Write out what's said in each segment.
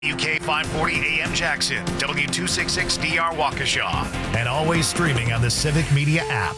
UK 540 AM Jackson, W266DR Waukesha, and always streaming on the Civic Media app.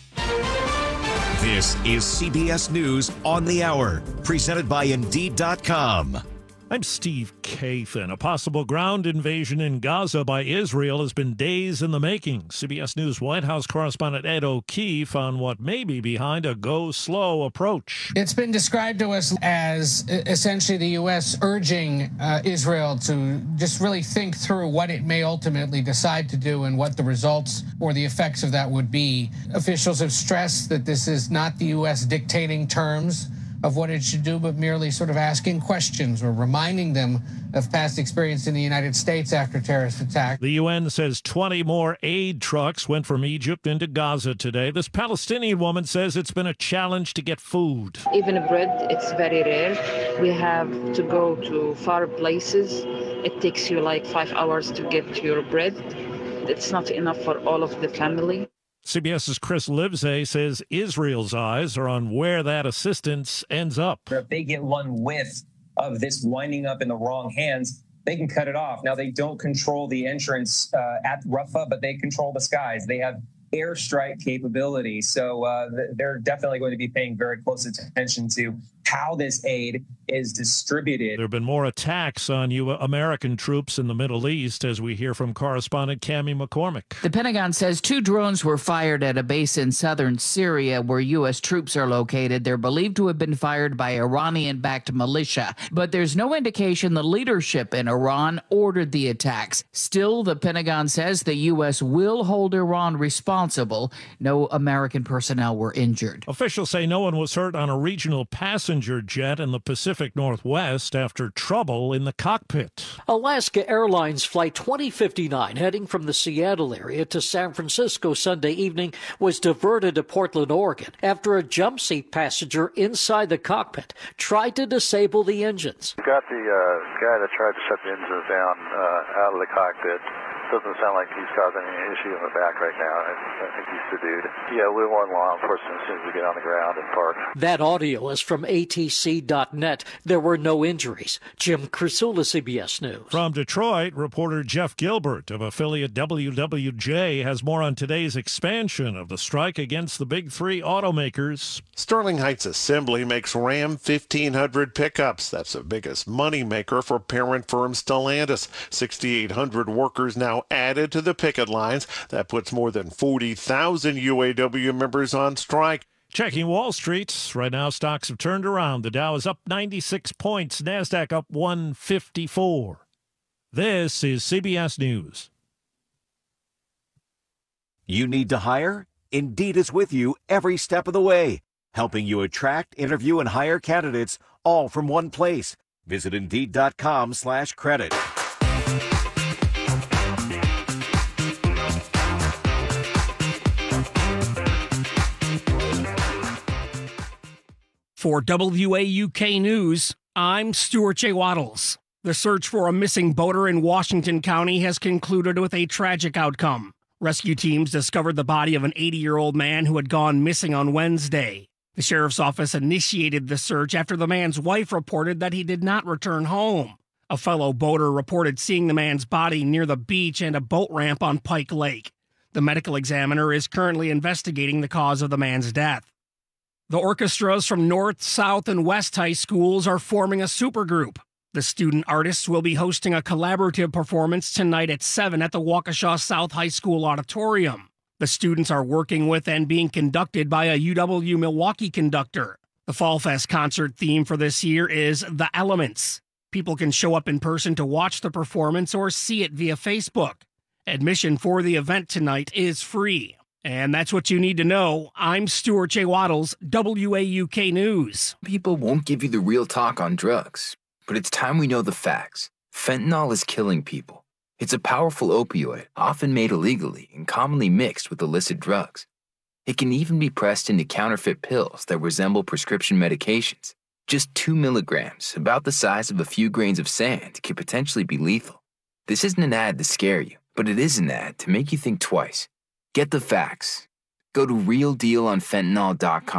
This is CBS News on the Hour, presented by Indeed.com. I'm Steve Kathan. A possible ground invasion in Gaza by Israel has been days in the making. CBS News White House correspondent Ed O'Keefe on what may be behind a go-slow approach. It's been described to us as essentially the U.S. urging Israel to just really think through what it may ultimately decide to do and what the results or the effects of that would be. Officials have stressed that this is not the U.S. dictating terms of what it should do, but merely sort of asking questions or reminding them of past experience in the United States after terrorist attack. The UN says 20 more aid trucks went from Egypt into Gaza today. This Palestinian woman says it's been a challenge to get food. Even bread, it's very rare. We have to go to far places. It takes you like 5 hours to get your bread. It's not enough for all of the family. CBS's Chris Livesay says Israel's eyes are on where that assistance ends up. If they get one whiff of this winding up in the wrong hands, they can cut it off. Now, they don't control the entrance at Rafah, but they control the skies. They have airstrike capability. So they're definitely going to be paying very close attention to how this aid is distributed. There have been more attacks on American troops in the Middle East, as we hear from correspondent Cammie McCormick. The Pentagon says 2 drones were fired at a base in southern Syria where U.S. troops are located. They're believed to have been fired by Iranian-backed militia, but there's no indication the leadership in Iran ordered the attacks. Still, the Pentagon says the U.S. will hold Iran responsible. No American personnel were injured. Officials say no one was hurt on a regional passenger jet in the Pacific Northwest after trouble in the cockpit. Alaska Airlines Flight 2059 heading from the Seattle area to San Francisco Sunday evening was diverted to Portland, Oregon after a jump seat passenger inside the cockpit tried to disable the engines. We got the guy that tried to shut the engines down out of the cockpit. Doesn't sound like he's causing any issue in the back right now. I think he's subdued. Yeah, we want law enforcement as soon as we get on the ground and park. That audio is from ATC.net. There were no injuries. Jim Krasula, CBS News. From Detroit, reporter Jeff Gilbert of affiliate WWJ has more on today's expansion of the strike against the big 3 automakers. Sterling Heights Assembly makes Ram 1500 pickups. That's the biggest moneymaker for parent firm Stellantis. 6,800 workers now added to the picket lines. That puts more than 40,000 UAW members on strike. Checking Wall Street. Right now, stocks have turned around. The Dow is up 96 points. NASDAQ up 154. This is CBS News. You need to hire? Indeed is with you every step of the way, helping you attract, interview, and hire candidates all from one place. Visit Indeed.com/credit. For WAUK News, I'm Stuart J. Waddles. The search for a missing boater in Washington County has concluded with a tragic outcome. Rescue teams discovered the body of an 80-year-old man who had gone missing on Wednesday. The sheriff's office initiated the search after the man's wife reported that he did not return home. A fellow boater reported seeing the man's body near the beach and a boat ramp on Pike Lake. The medical examiner is currently investigating the cause of the man's death. The orchestras from North, South, and West high schools are forming a supergroup. The student artists will be hosting a collaborative performance tonight at 7 at the Waukesha South High School auditorium. The students are working with and being conducted by a UW-Milwaukee conductor. The Fall Fest concert theme for this year is The Elements. People can show up in person to watch the performance or see it via Facebook. Admission for the event tonight is free. And that's what you need to know. I'm Stuart J. Waddles, WAUK News. People won't give you the real talk on drugs, but it's time we know the facts. Fentanyl is killing people. It's a powerful opioid, often made illegally and commonly mixed with illicit drugs. It can even be pressed into counterfeit pills that resemble prescription medications. Just 2 milligrams, about the size of a few grains of sand, can potentially be lethal. This isn't an ad to scare you, but it is an ad to make you think twice. Get the facts. Go to realdealonfentanyl.com.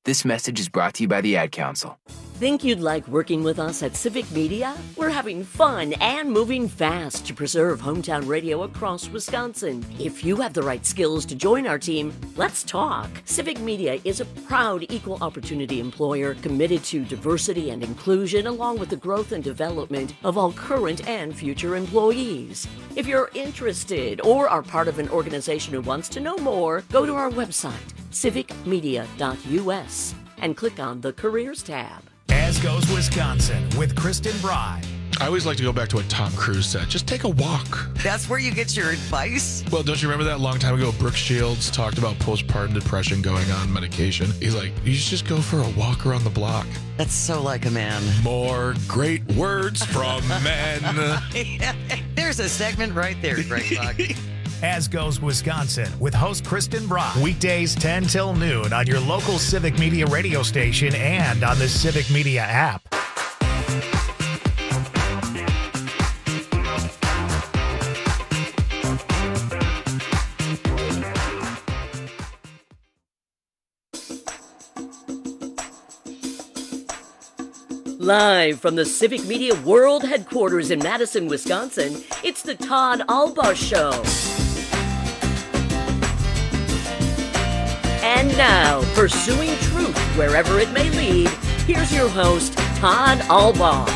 This message is brought to you by the Ad Council. Think you'd like working with us at Civic Media? We're having fun and moving fast to preserve hometown radio across Wisconsin. If you have the right skills to join our team, let's talk. Civic Media is a proud equal opportunity employer committed to diversity and inclusion, along with the growth and development of all current and future employees. If you're interested or are part of an organization who wants to know more, go to our website, civicmedia.us, and click on the Careers tab. As Goes Wisconsin with Kristen Bry. I always like to go back to what Tom Cruise said. Just take a walk. That's where you get your advice? Well, don't you remember that long time ago, Brooke Shields talked about postpartum depression going on medication? He's like, you should just go for a walk around the block. That's so like a man. More great words from men. There's a segment right there, Greg Buck. As Goes Wisconsin with host Kristen Bry. Weekdays 10 till noon on your local Civic Media radio station and on the Civic Media app. Live from the Civic Media World Headquarters in Madison, Wisconsin, it's the Todd Albaugh Show. And now, pursuing truth wherever it may lead, here's your host, Todd Albaugh.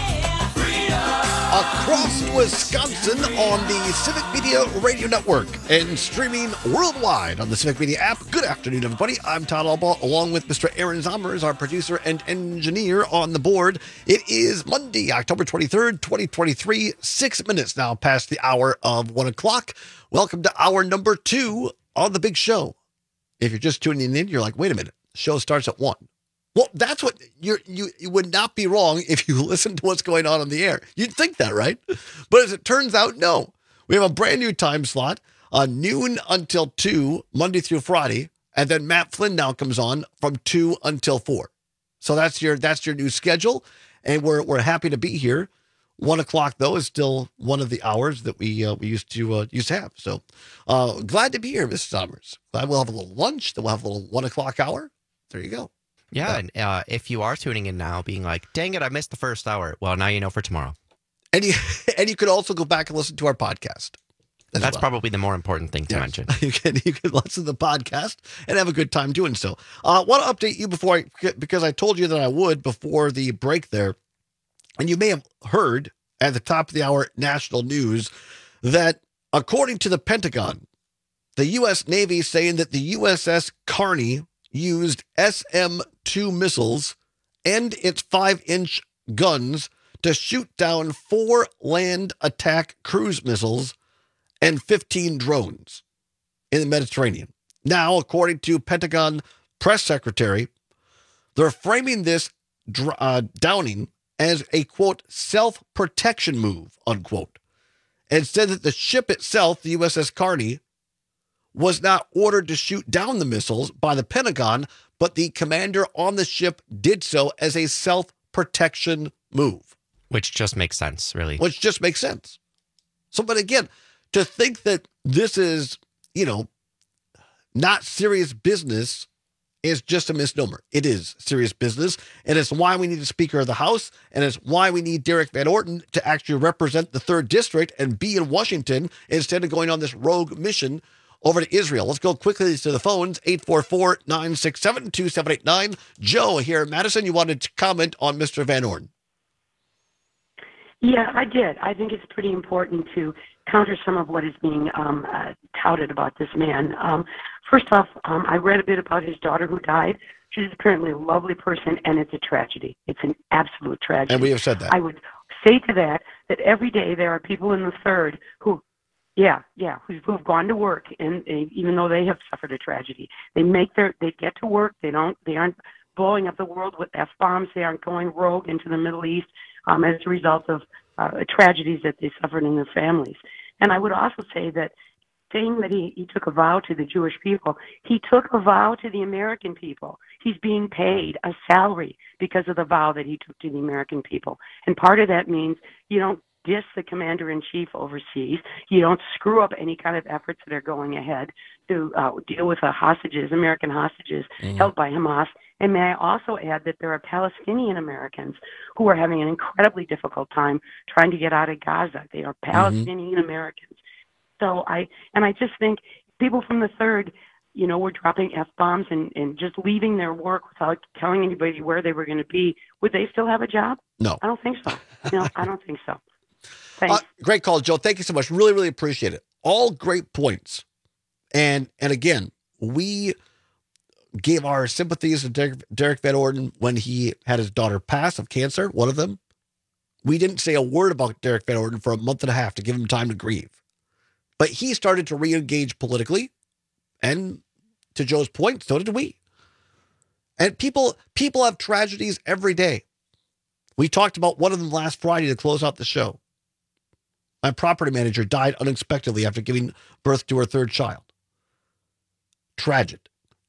Across Wisconsin on the Civic Media Radio Network and streaming worldwide on the Civic Media app. Good afternoon, everybody. I'm Todd Albaugh, along with Mr. Aaron Zommers, our producer and engineer on the board. It is Monday, October 23rd, 2023, 6 minutes now past the hour of 1 o'clock. Welcome to hour number 2 on the big show. If you're just tuning in, you're like, wait a minute, the show starts at 1. Well, that's what you would not be wrong if you listen to what's going on the air. You'd think that, right? But as it turns out, no. We have a brand new time slot, noon until 2, Monday through Friday, and then Matt Flynn now comes on from 2 until 4. So that's your new schedule, and we're happy to be here. 1 o'clock though is still one of the hours that we used to have. So glad to be here, Mr. Zommers. Glad we'll have a little lunch. Then we'll have a little 1 o'clock hour. There you go. Yeah, and if you are tuning in now, being like, "Dang it, I missed the first hour." Well, now you know for tomorrow. And you could also go back and listen to our podcast. That's probably the more important thing to mention. You can listen to the podcast and have a good time doing so. I want to update you because I told you that I would before the break there, and you may have heard at the top of the hour national news that according to the Pentagon, the U.S. Navy saying that the USS Carney used SM-2 missiles and its 5-inch guns to shoot down 4 land attack cruise missiles and 15 drones in the Mediterranean. Now, according to Pentagon press secretary, they're framing this downing as a, quote, self-protection move, unquote, and said that the ship itself, the USS Carney, was not ordered to shoot down the missiles by the Pentagon, but the commander on the ship did so as a self-protection move. Which just makes sense, really. Which just makes sense. So, but again, to think that this is, not serious business is just a misnomer. It is serious business, and it's why we need a Speaker of the House, and it's why we need Derek Van Orton to actually represent the 3rd District and be in Washington instead of going on this rogue mission over to Israel. Let's go quickly to the phones, 844-967-2789. Joe here in Madison, you wanted to comment on Mr. Van Orn. Yeah, I did. I think it's pretty important to counter some of what is being touted about this man. First off, I read a bit about his daughter who died. She's apparently a lovely person, and it's a tragedy. It's an absolute tragedy. And we have said that. I would say to that every day there are people in the 3rd who've gone to work, and even though they have suffered a tragedy, they get to work. They aren't blowing up the world with F-bombs. They aren't going rogue into the Middle East as a result of tragedies that they suffered in their families. And I would also say that saying that he took a vow to the Jewish people, he took a vow to the American people. He's being paid a salary because of the vow that he took to the American people. And part of that means you don't diss the commander-in-chief overseas. You don't screw up any kind of efforts that are going ahead to deal with American hostages held by Hamas And may I also add that there are Palestinian Americans who are having an incredibly difficult time trying to get out of Gaza. They are Palestinian Americans. So I just think people from the third, were dropping F-bombs and just leaving their work without telling anybody where they were going to be. Would they still have a job? No. I don't think so. No, I don't think so. Thanks. Great call, Joe. Thank you so much. Really, really appreciate it. All great points. And again, we gave our sympathies to Derek Van Orden when he had his daughter pass of cancer, one of them. We didn't say a word about Derek Van Orden for a month and a half to give him time to grieve. But he started to re-engage politically. And to Joe's point, so did we. And people have tragedies every day. We talked about one of them last Friday to close out the show. My property manager died unexpectedly after giving birth to her third child. Tragic.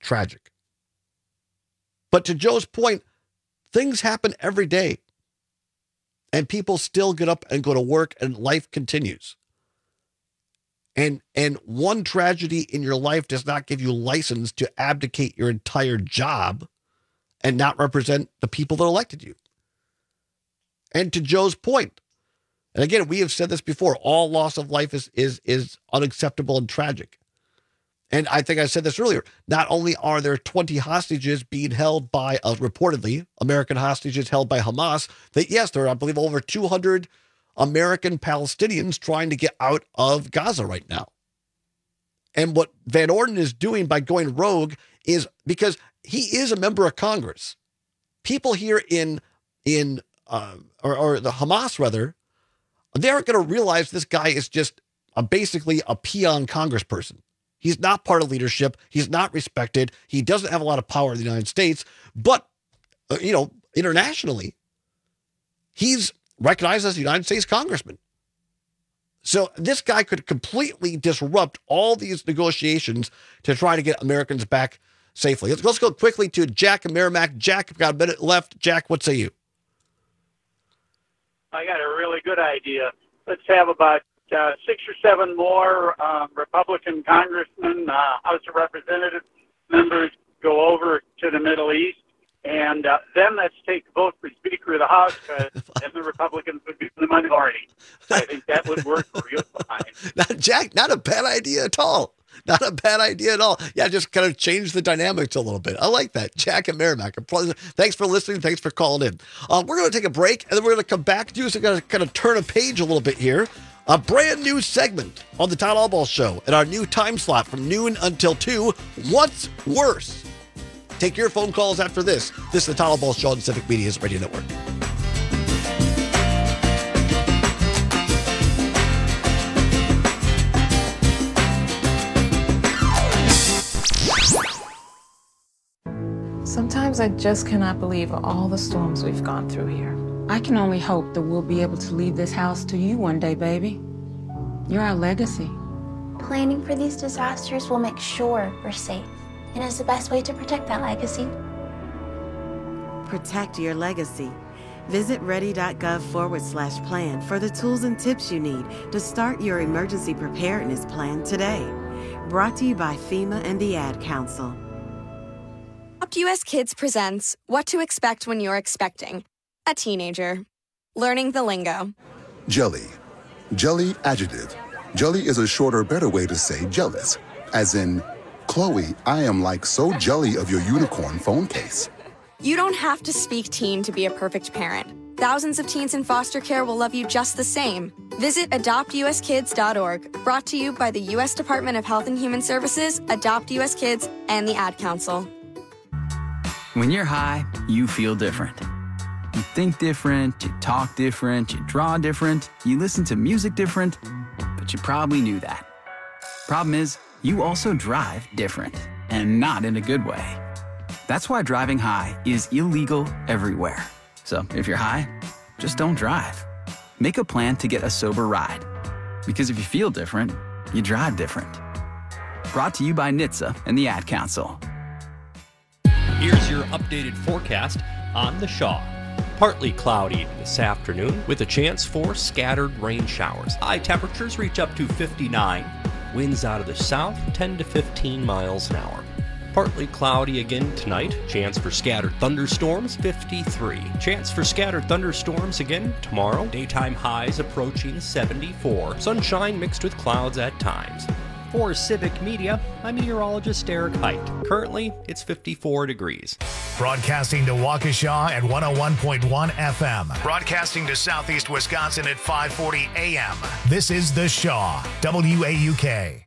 But to Joe's point, things happen every day. And people still get up and go to work and life continues. And one tragedy in your life does not give you license to abdicate your entire job and not represent the people that elected you. And to Joe's point, and again, we have said this before, all loss of life is unacceptable and tragic. And I think I said this earlier. Not only are there 20 hostages being held by, reportedly, American hostages held by Hamas, that yes, there are, I believe, over 200 American Palestinians trying to get out of Gaza right now. And what Van Orden is doing by going rogue is because he is a member of Congress. People here or the Hamas rather, they aren't going to realize this guy is just basically a peon congressperson. He's not part of leadership. He's not respected. He doesn't have a lot of power in the United States, but internationally, he's recognized as a United States congressman. So this guy could completely disrupt all these negotiations to try to get Americans back safely. Let's go quickly to Jack and Merrimack. Jack, we've got a minute left. Jack, what say you? I got a really good idea. Let's have about 6 or 7 more Republican congressmen, House of Representatives members go over to the Middle East. And then let's take a vote for Speaker of the House, because then the Republicans would be the minority. I think that would work real fine. Jack, not a bad idea at all. Not a bad idea at all. Yeah, just kind of change the dynamics a little bit. I like that. Jack and Merrimack. Thanks for listening. Thanks for calling in. We're going to take a break, and then we're going to come back to you. So we're going to kind of turn a page a little bit here. A brand new segment on the Todd Albaugh Show at our new time slot from noon until 2. What's worse? Take your phone calls after this. This is the Todd Albaugh Show on Civic Media's Radio Network. Sometimes I just cannot believe all the storms we've gone through here. I can only hope that we'll be able to leave this house to you one day, baby. You're our legacy. Planning for these disasters will make sure we're safe, and is the best way to protect that legacy. Protect your legacy. Visit ready.gov/plan for the tools and tips you need to start your emergency preparedness plan today. Brought to you by FEMA and the Ad Council. Adopt US Kids presents What to Expect When You're Expecting a Teenager. Learning the lingo. Jelly. Jelly adjective. Jelly is a shorter, better way to say jealous. As in, Chloe, I am like so jelly of your unicorn phone case. You don't have to speak teen to be a perfect parent. Thousands of teens in foster care will love you just the same. Visit adoptuskids.org. Brought to you by the U.S. Department of Health and Human Services, Adopt US Kids, and the Ad Council. When you're high, you feel different. You think different, you talk different, you draw different, you listen to music different, but you probably knew that. Problem is, you also drive different, and not in a good way. That's why driving high is illegal everywhere. So if you're high, just don't drive. Make a plan to get a sober ride. Because if you feel different, you drive different. Brought to you by NHTSA and the Ad Council. Here's your updated forecast on the Shaw. Partly cloudy this afternoon with a chance for scattered rain showers. High temperatures reach up to 59. Winds out of the south 10 to 15 miles an hour. Partly cloudy again tonight. Chance for scattered thunderstorms, 53. Chance for scattered thunderstorms again tomorrow. Daytime highs approaching 74. Sunshine mixed with clouds at times. For Civic Media, I'm meteorologist Eric Height. Currently, it's 54 degrees. Broadcasting to Waukesha at 101.1 FM. Broadcasting to Southeast Wisconsin at 540 AM. This is The Shaw, WAUK.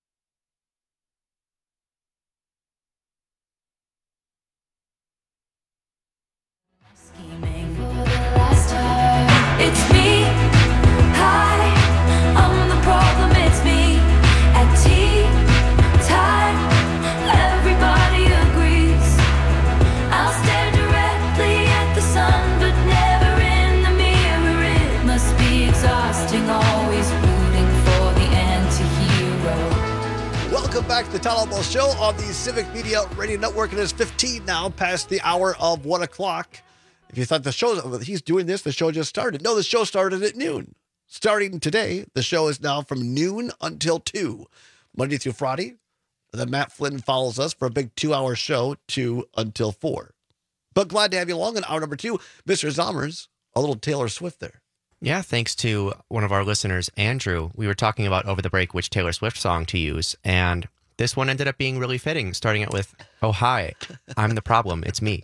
It's me. Hi, I'm the problem. It's me. At tea time, everybody agrees. I'll stare directly at the sun, but never in the mirror. It must be exhausting, always rooting for the anti-hero. Welcome back to the Todd Albaugh Show on the Civic Media Radio Network. It is 15 now past the hour of 1 o'clock. If you thought the show, the show just started. No, the show started at noon. Starting today, the show is now from noon until 2, Monday through Friday. Then Matt Flynn follows us for a big 2-hour show, 2 until 4. But glad to have you along in hour number 2. Mr. Zommers, a little Taylor Swift there. Yeah, thanks to one of our listeners, Andrew. We were talking about over the break which Taylor Swift song to use, and this one ended up being really fitting, starting it with, "Oh, hi, I'm the problem, it's me."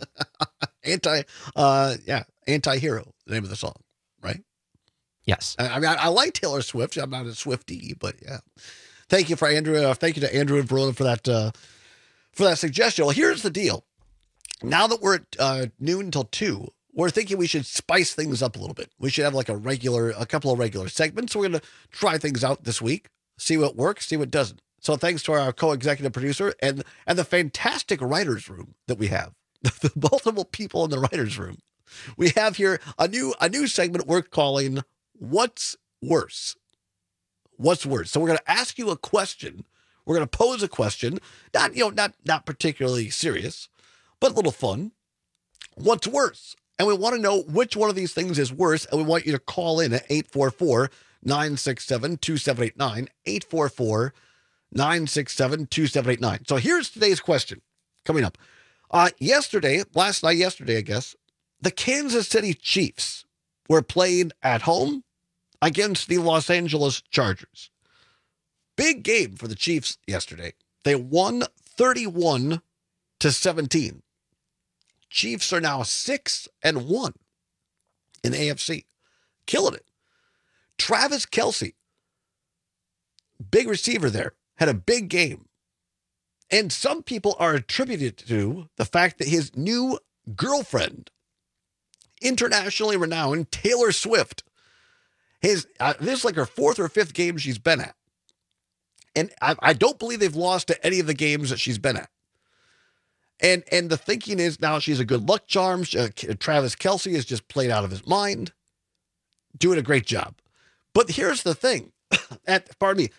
Anti-hero, the name of the song, right? Yes. I mean, I like Taylor Swift. I'm not a Swiftie, but yeah. Thank you for Andrew. Thank you to Andrew and Verona for that suggestion. Well, here's the deal. Now that we're at noon until 2, we're thinking we should spice things up a little bit. We should have like a couple of regular segments. So we're going to try things out this week, see what works, see what doesn't. So thanks to our co-executive producer and the fantastic writer's room that we have, the multiple people in the writer's room. We have here a new segment we're calling What's Worse? What's worse? So we're going to ask you a question. We're going to pose a question, not particularly serious, but a little fun. What's worse? And we want to know which one of these things is worse, and we want you to call in at 844-967-2789, 844-967-2789. So here's today's question coming up. Yesterday, I guess, the Kansas City Chiefs were playing at home against the Los Angeles Chargers. Big game for the Chiefs yesterday. They won 31-17. Chiefs are now 6-1 in the AFC. Killing it. Travis Kelce, big receiver there, had a big game. And some people are attributed to the fact that his new girlfriend, internationally renowned Taylor Swift, this is like her 4th or 5th game she's been at. And I don't believe they've lost to any of the games that she's been at. And the thinking is now she's a good luck charm. Travis Kelce is just played out of his mind, doing a great job. But here's the thing, at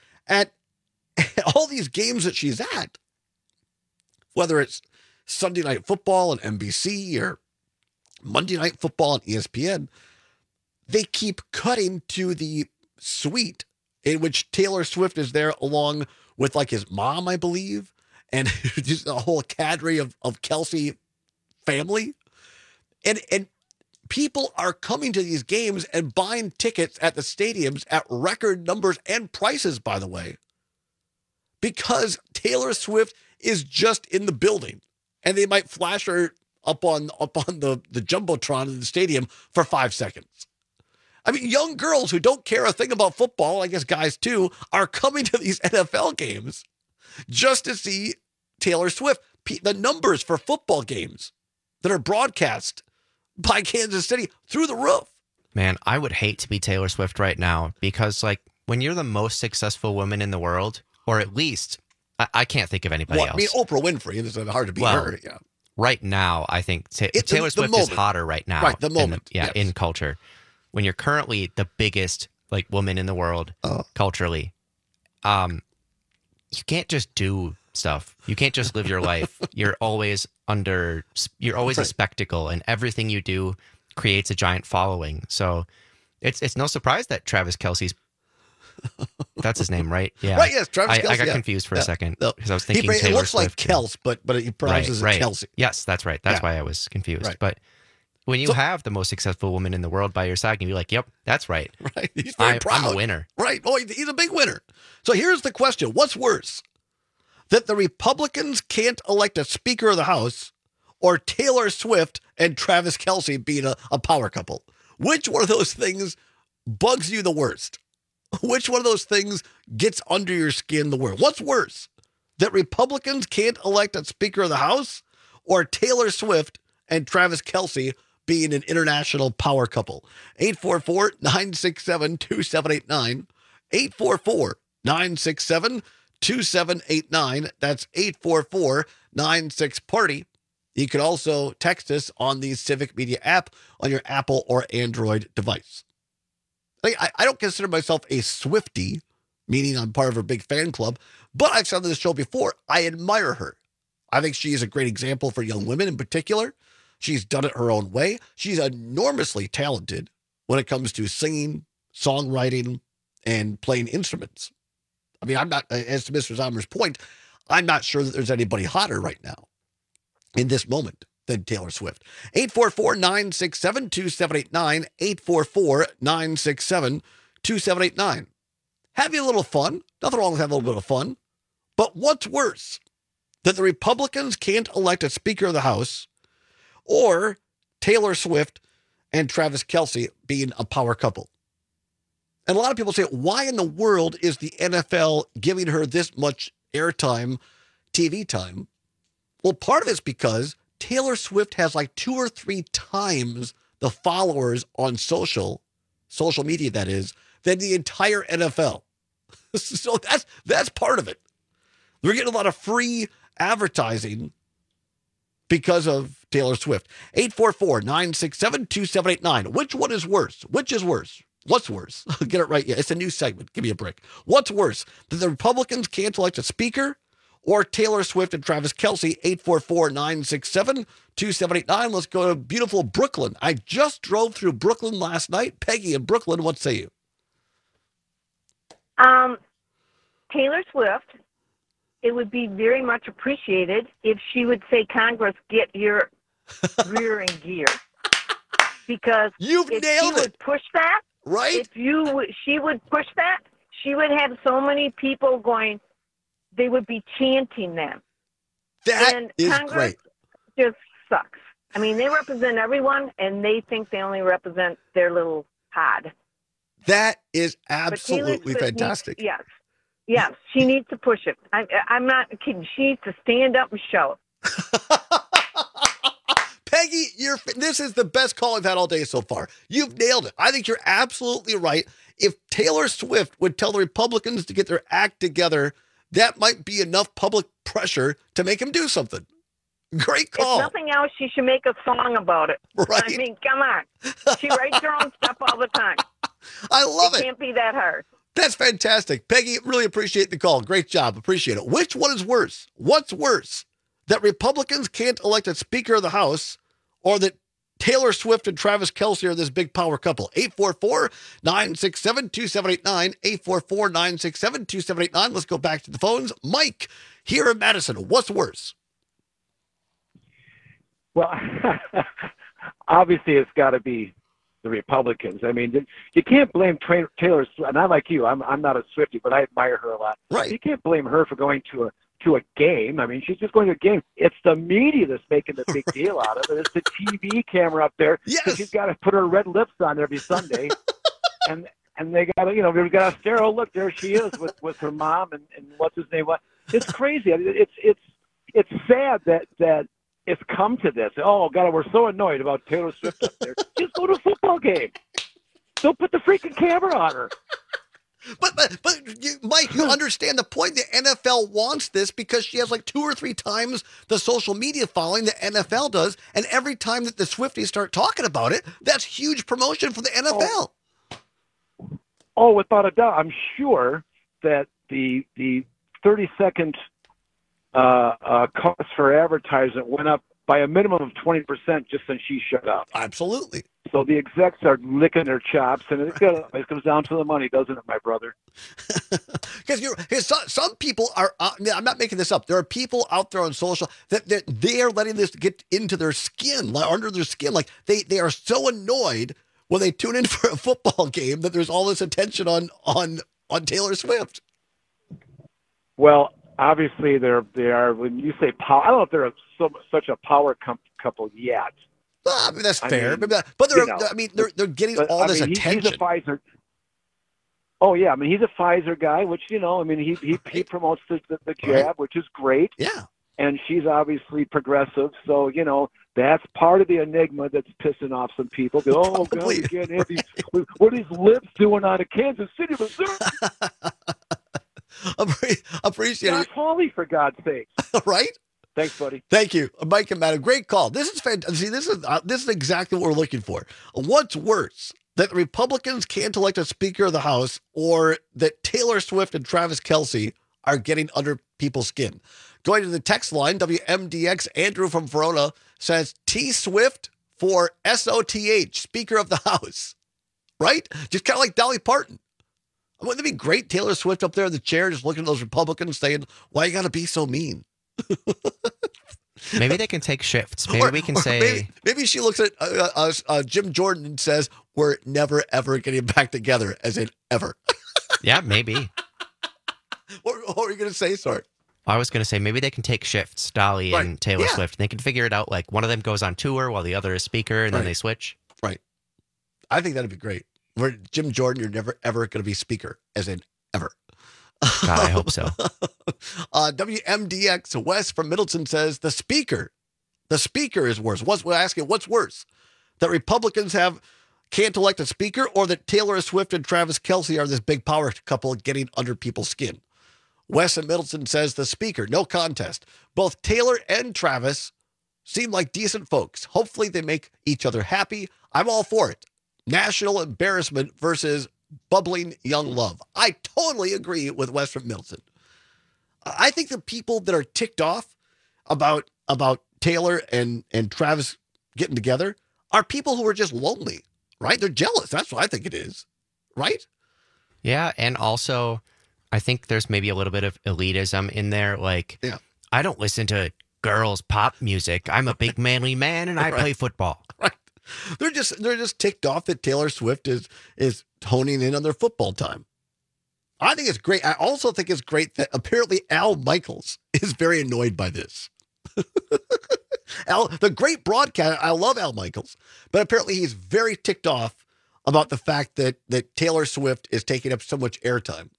all these games that she's at, whether it's Sunday Night Football on NBC or Monday Night Football on ESPN, they keep cutting to the suite in which Taylor Swift is there along with like his mom, I believe, and just a whole cadre of Kelce family. And people are coming to these games and buying tickets at the stadiums at record numbers and prices, by the way, because Taylor Swift is just in the building, and they might flash her up on the Jumbotron in the stadium for 5 seconds. I mean, young girls who don't care a thing about football, I guess guys too, are coming to these NFL games just to see Taylor Swift. The numbers for football games that are broadcast by Kansas City through the roof. Man, I would hate to be Taylor Swift right now because, like, when you're the most successful woman in the world, or at least, I can't think of anybody else. I mean, Oprah Winfrey, it's hard to beat her. Yeah. Right now, I think Taylor Swift is hotter right now. Right, the moment. In culture. When you're currently the biggest woman in the world culturally, you can't just do stuff. You can't just live your life. You're always a spectacle, and everything you do creates a giant following. So it's no surprise that Travis Kelce's That's his name, right? Yeah. Right, yes, Travis Kelce. I got yeah. confused for Yeah. a second No. because I was thinking It Taylor looks like Swift. Kels, but he pronounces it Kelsey. Yes, that's right. That's Yeah. why I was confused. Right. But when you have the most successful woman in the world by your side, you can be like, yep, that's right. Right. He's very proud. I'm a winner. Right. Oh, he's a big winner. So here's the question. What's worse? That the Republicans can't elect a Speaker of the House or Taylor Swift and Travis Kelce being a power couple? Which one of those things bugs you the worst? Which one of those things gets under your skin the worst? What's worse? That Republicans can't elect a Speaker of the House or Taylor Swift and Travis Kelce being an international power couple? 844-967-2789. 844-967-2789. That's 844-96-PARTY. You can also text us on the Civic Media app on your Apple or Android device. I don't consider myself a Swiftie, meaning I'm part of her big fan club, but I've said on this show before, I admire her. I think she is a great example for young women in particular. She's done it her own way. She's enormously talented when it comes to singing, songwriting, and playing instruments. I mean, I'm not, as to Mr. Zommer's point, I'm not sure that there's anybody hotter right now in this moment than Taylor Swift. 844-967-2789, 844-967-2789. Having a little fun. Nothing wrong with having a little bit of fun. But what's worse? That the Republicans can't elect a Speaker of the House or Taylor Swift and Travis Kelce being a power couple? And a lot of people say, why in the world is the NFL giving her this much airtime, TV time? Well, part of it's because Taylor Swift has like 2 or 3 times the followers on social media, that is, than the entire NFL. So that's part of it. They're getting a lot of free advertising because of Taylor Swift. 844-967-2789. Which one is worse? Which is worse? What's worse? Get it right. Yeah, it's a new segment. Give me a break. What's worse? That the Republicans can't elect a speaker or Taylor Swift and Travis Kelce? 844-967-2789. Let's go to beautiful Brooklyn. I just drove through Brooklyn last night. Peggy in Brooklyn, what say you? Taylor Swift, it would be very much appreciated if she would say, Congress, get your rear in gear. Because You've if nailed she it. would push that, right? If she would push that, she would have so many people going, they would be chanting them. That and is Congress great. just sucks. I mean, they represent everyone, and they think they only represent their little pod. That is But Taylor absolutely Swift fantastic. Yes, she needs to push it. I'm not kidding. She needs to stand up and shout. Peggy, this is the best call I've had all day so far. You've nailed it. I think you're absolutely right. If Taylor Swift would tell the Republicans to get their act together, that might be enough public pressure to make him do something. Great call. If nothing else, she should make a song about it. Right. I mean, come on. She writes her own stuff all the time. I love it. It can't be that hard. That's fantastic. Peggy, really appreciate the call. Great job. Appreciate it. Which one is worse? What's worse? That Republicans can't elect a Speaker of the House or that Taylor Swift and Travis Kelce are this big power couple? 844-967-2789, 844-967-2789. Let's go back to the phones. Mike, here in Madison, what's worse? Well, obviously it's got to be the Republicans. I mean, you can't blame Taylor Swift. And I'm like you. I'm not a Swiftie, but I admire her a lot. Right. You can't blame her for going to a game. I mean, she's just going to a game. It's the media that's making the big deal out of it. It's the TV camera up there. Yes. She's got to put her red lips on every Sunday. and they got to, we've got to stare. Oh, look, there she is with her mom and what's his name? It's crazy. I mean, it's sad that it's come to this. Oh, God, we're so annoyed about Taylor Swift up there. Just go to a football game. Don't put the freaking camera on her. But Mike, you understand the point. The NFL wants this because she has like 2 or 3 times the social media following the NFL does. And every time that the Swifties start talking about it, that's huge promotion for the NFL. Oh, without a doubt. I'm sure that the 30-second cost for advertisement went up by a minimum of 20% just since she shut up. Absolutely. So the execs are licking their chops, and it comes down to the money, doesn't it, my brother? Because some people are, I'm not making this up. There are people out there on social that they are letting this get into their skin, under their skin. Like they are so annoyed when they tune in for a football game that there's all this attention on Taylor Swift. Well, obviously they are. When you say power, I don't know if they're such a power couple yet. I mean, that's fair, but they're getting all this attention. He's a Pfizer. Oh yeah, I mean he's a Pfizer guy, which he promotes the jab, which is great. Yeah, and she's obviously progressive, so that's part of the enigma that's pissing off some people. Oh God, we can't have these. What are these lips doing out of Kansas City, Missouri? Appreciate Josh it, Hawley, for God's sake. Right? Thanks, buddy. Thank you, Mike and Matt. A great call. This is fantastic. See, this is exactly what we're looking for. What's worse, that the Republicans can't elect a Speaker of the House, or that Taylor Swift and Travis Kelce are getting under people's skin? Going to the text line, WMDX Andrew from Verona says T Swift for SOTH, Speaker of the House. Right? Just kind of like Dolly Parton. Wouldn't it be great? Taylor Swift up there in the chair, just looking at those Republicans saying, "Why you got to be so mean?" Maybe they can take shifts. Maybe we can say. Maybe she looks at Jim Jordan and says, "We're never ever getting back together," as in ever. Yeah, maybe. What were you going to say, sorry? I was going to say maybe they can take shifts, Dolly and Taylor Swift. They can figure it out. Like one of them goes on tour while the other is speaker, and then they switch. Right. I think that'd be great. Jim Jordan, you're never ever going to be speaker, as in ever. God, I hope so. WMDX West from Middleton says the speaker is worse. We're asking what's worse, that Republicans can't elect a speaker, or that Taylor Swift and Travis Kelce are this big power couple getting under people's skin? Wes in Middleton says the speaker, no contest. Both Taylor and Travis seem like decent folks. Hopefully they make each other happy. I'm all for it. National embarrassment versus bubbling young love. I totally agree with Wes from Middleton. I think the people that are ticked off about Taylor and Travis getting together are people who are just lonely, right? They're jealous. That's what I think it is, right? Yeah, and also I think there's maybe a little bit of elitism in there. Like, I don't listen to girls' pop music. I'm a big manly man and I play football. Right. They're just ticked off that Taylor Swift is honing in on their football time. I think it's great. I also think it's great that apparently Al Michaels is very annoyed by this. Al, the great broadcaster, I love Al Michaels, but apparently he's very ticked off about the fact that Taylor Swift is taking up so much airtime.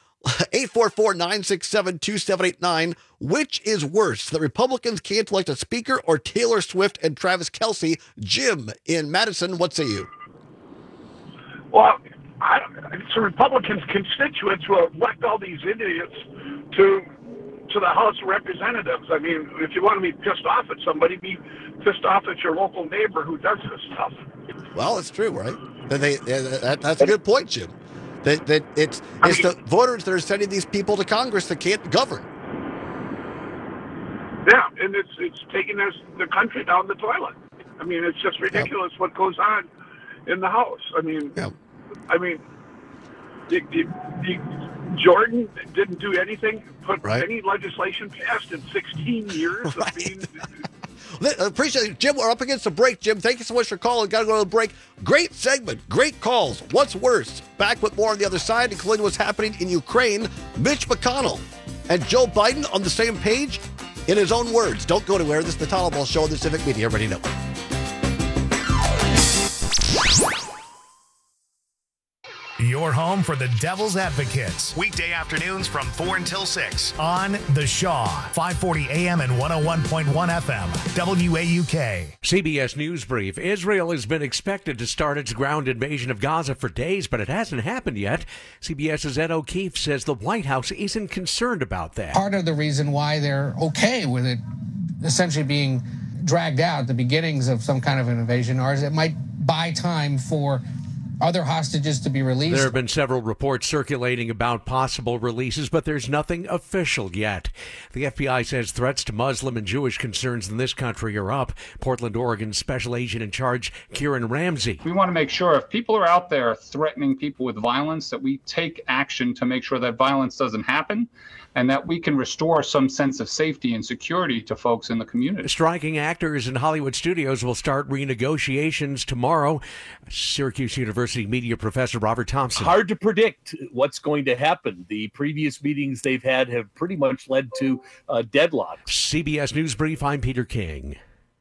844-967-2789. Which is worse, that Republicans can't elect a speaker, or Taylor Swift and Travis Kelce? Jim in Madison, what say you? Well, it's the Republicans' constituents who have elect all these idiots to the House of Representatives. I mean, if you want to be pissed off at somebody, be pissed off at your local neighbor who does this stuff. Well, it's true, right? That's a good point, Jim. That it's the voters that are sending these people to Congress that can't govern. Yeah, and it's taking the country down the toilet. I mean, it's just ridiculous what goes on in the House. I mean, Jordan didn't do anything, put any legislation passed in 16 years of being. Appreciate it. Jim, we're up against the break. Jim, thank you so much for calling. Got to go to the break. Great segment. Great calls. What's worse? Back with more on the other side, including what's happening in Ukraine. Mitch McConnell and Joe Biden on the same page in his own words. Don't go anywhere. This is the Tyler Ball Show on the Civic Media Radio Network. Your home for the Devil's Advocates. Weekday afternoons from 4 until 6 on The Shaw, 540 AM and 101.1 FM, WAUK. CBS News Brief. Israel has been expected to start its ground invasion of Gaza for days, but it hasn't happened yet. CBS's Ed O'Keefe says the White House isn't concerned about that. Part of the reason why they're okay with it essentially being dragged out, the beginnings of some kind of an invasion, or is it might buy time for other hostages to be released. There have been several reports circulating about possible releases, but there's nothing official yet. The FBI says threats to Muslim and Jewish concerns in this country are up. Portland, Oregon's Special Agent in Charge, Kieran Ramsey. We want to make sure if people are out there threatening people with violence, that we take action to make sure that violence doesn't happen and that we can restore some sense of safety and security to folks in the community. Striking actors in Hollywood studios will start renegotiations tomorrow. Syracuse University media professor Robert Thompson. Hard to predict what's going to happen. The previous meetings they've had have pretty much led to deadlocks. CBS News Brief, I'm Peter King.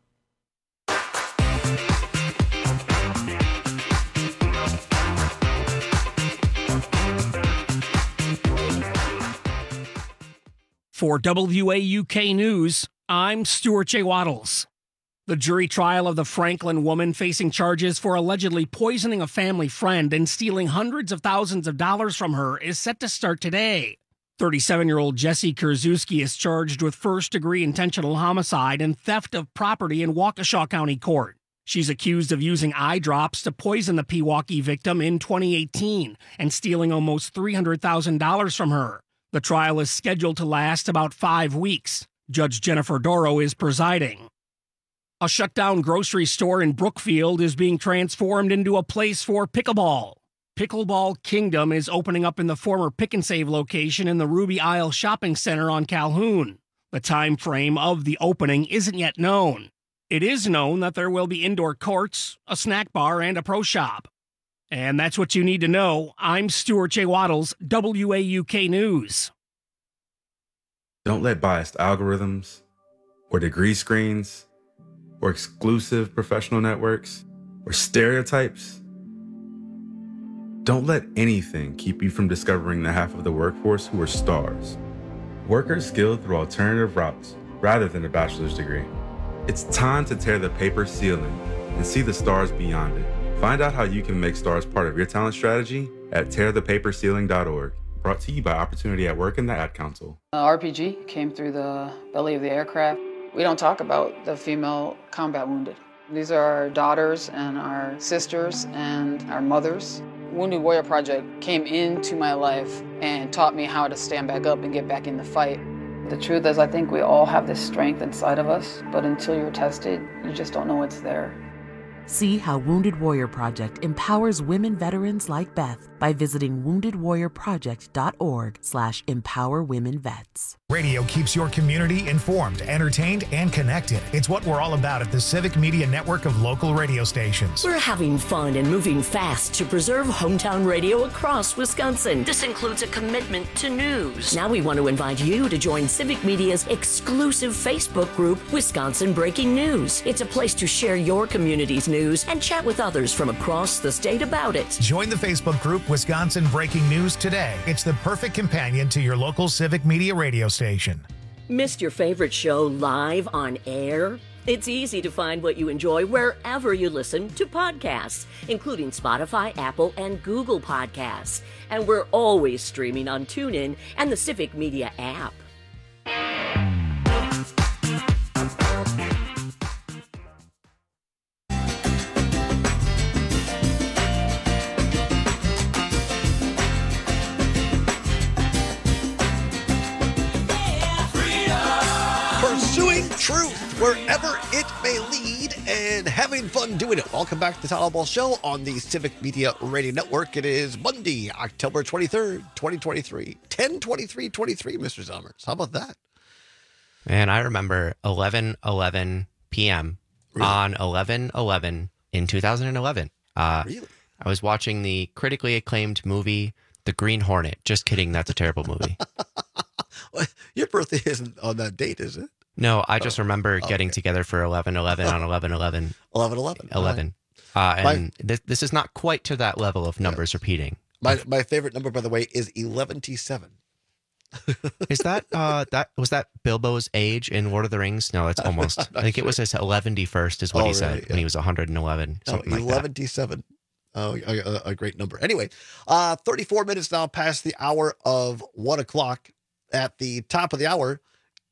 For WAUK News, I'm Stuart J. Waddles. The jury trial of the Franklin woman facing charges for allegedly poisoning a family friend and stealing hundreds of thousands of dollars from her is set to start today. 37-year-old Jessie Kurzewski is charged with first-degree intentional homicide and theft of property in Waukesha County Court. She's accused of using eye drops to poison the Pewaukee victim in 2018 and stealing almost $300,000 from her. The trial is scheduled to last about 5 weeks. Judge Jennifer Doro is presiding. A shutdown grocery store in Brookfield is being transformed into a place for pickleball. Pickleball Kingdom is opening up in the former Pick and Save location in the Ruby Isle Shopping Center on Calhoun. The time frame of the opening isn't yet known. It is known that there will be indoor courts, a snack bar, and a pro shop. And that's what you need to know. I'm Stuart J. Waddles, WAUK News. Don't let biased algorithms or degree screens or exclusive professional networks or stereotypes. Don't let anything keep you from discovering the half of the workforce who are stars. Workers skilled through alternative routes rather than a bachelor's degree. It's time to tear the paper ceiling and see the stars beyond it. Find out how you can make stars part of your talent strategy at tearthepaperceiling.org. Brought to you by Opportunity at Work and the Ad Council. RPG came through the belly of the aircraft. We don't talk about the female combat wounded. These are our daughters and our sisters and our mothers. Wounded Warrior Project came into my life and taught me how to stand back up and get back in the fight. The truth is, I think we all have this strength inside of us, but until you're tested, you just don't know it's there. See how Wounded Warrior Project empowers women veterans like Beth by visiting woundedwarriorproject.org/empowerwomenvets. Radio keeps your community informed, entertained, and connected. It's what we're all about at the Civic Media Network of local radio stations. We're having fun and moving fast to preserve hometown radio across Wisconsin. This includes a commitment to news. Now we want to invite you to join Civic Media's exclusive Facebook group, Wisconsin Breaking News. It's a place to share your community's news and chat with others from across the state about it. Join the Facebook group Wisconsin Breaking News today. It's the perfect companion to your local Civic Media radio station. Missed your favorite show live on air? It's easy to find what you enjoy wherever you listen to podcasts, including Spotify, Apple, and Google Podcasts. And we're always streaming on TuneIn and the Civic Media app. Truth wherever it may lead and having fun doing it. Welcome back to the Todd Ball Show on the Civic Media Radio Network. It is Monday, October 23rd, 2023. 10/23/23, Mr. Zommers. How about that? Man, I remember 11:11 p.m. on 11/11 in 2011. Really? I was watching the critically acclaimed movie, The Green Hornet. Just kidding, that's a terrible movie. Your birthday isn't on that date, is it? No, I just remember getting together for 11/11 on 11/11. 11/11. 11. And this is not quite to that level of numbers repeating. My favorite number, by the way, is 11-7. Is that was that Bilbo's age in Lord of the Rings? No, it's almost. I think it was his 11st is what he said when he was 111. Something like that. 11-7. Oh, a great number. Anyway, 34 minutes now past the hour of 1 o'clock. At the top of the hour,